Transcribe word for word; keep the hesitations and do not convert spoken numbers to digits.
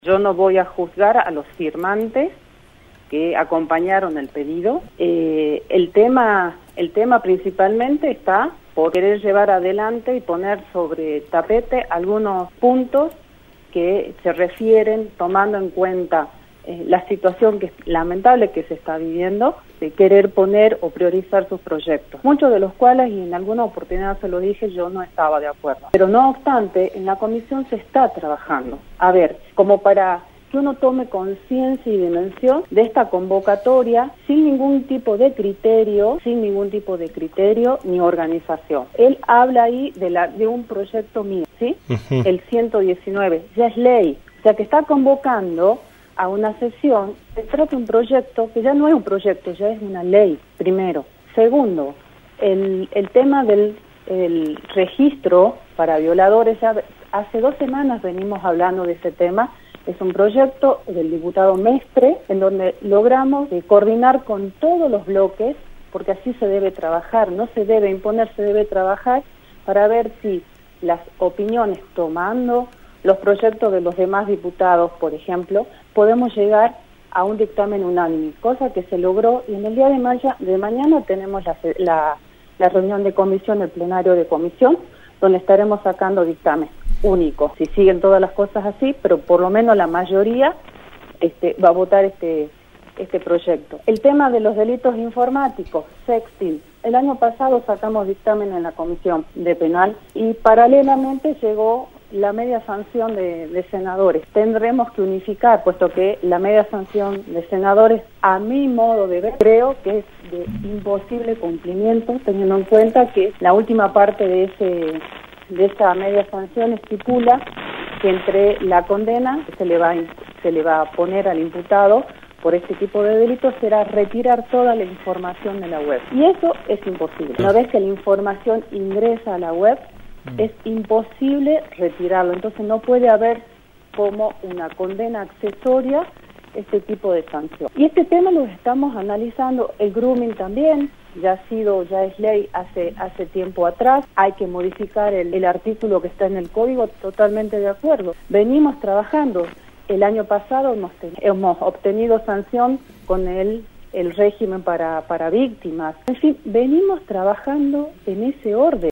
Yo no voy a juzgar a los firmantes que acompañaron el pedido. Eh, el tema, el tema principalmente está por querer llevar adelante y poner sobre tapete algunos puntos que se refieren, tomando en cuenta eh, la situación que es lamentable que se está viviendo, de querer poner o priorizar sus proyectos. Muchos de los cuales, y en alguna oportunidad se lo dije, yo no estaba de acuerdo. Pero no obstante, en la comisión se está trabajando. A ver, como para que uno tome conciencia y dimensión de esta convocatoria sin ningún tipo de criterio, sin ningún tipo de criterio ni organización. Él habla ahí de, la, de un proyecto mío, ¿sí? Uh-huh. El ciento diecinueve, ya es ley, o sea que está convocando a una sesión, se trata de un proyecto que ya no es un proyecto, ya es una ley, primero. Segundo, el, el tema del el registro para violadores, ya hace dos semanas venimos hablando de ese tema. Es un proyecto del diputado Mestre, en donde logramos eh, coordinar con todos los bloques, porque así se debe trabajar, no se debe imponer, se debe trabajar para ver si las opiniones, tomando los proyectos de los demás diputados, por ejemplo, podemos llegar a un dictamen unánime, cosa que se logró, y en el día de, maya, de mañana tenemos la, la, la reunión de comisión, el plenario de comisión, donde estaremos sacando dictamen único, si siguen todas las cosas así, pero por lo menos la mayoría este, va a votar este, este proyecto. El tema de los delitos informáticos, sexting, el año pasado sacamos dictamen en la comisión de penal y paralelamente llegó la media sanción de, de senadores. Tendremos que unificar, puesto que la media sanción de senadores, a mi modo de ver, creo que es de imposible cumplimiento, teniendo en cuenta que la última parte de ese de esa media sanción estipula que entre la condena que se le va a, se le va a poner al imputado por este tipo de delitos será retirar toda la información de la web. Y eso es imposible. Una vez que la información ingresa a la web, es imposible retirarlo. Entonces no puede haber como una condena accesoria este tipo de sanción. Y este tema lo estamos analizando, el grooming también, ya ha sido, ya es ley hace hace tiempo atrás, hay que modificar el, el artículo que está en el código, totalmente de acuerdo. Venimos trabajando, el año pasado hemos, ten, hemos obtenido sanción con el, el régimen para, para víctimas, en fin, venimos trabajando en ese orden.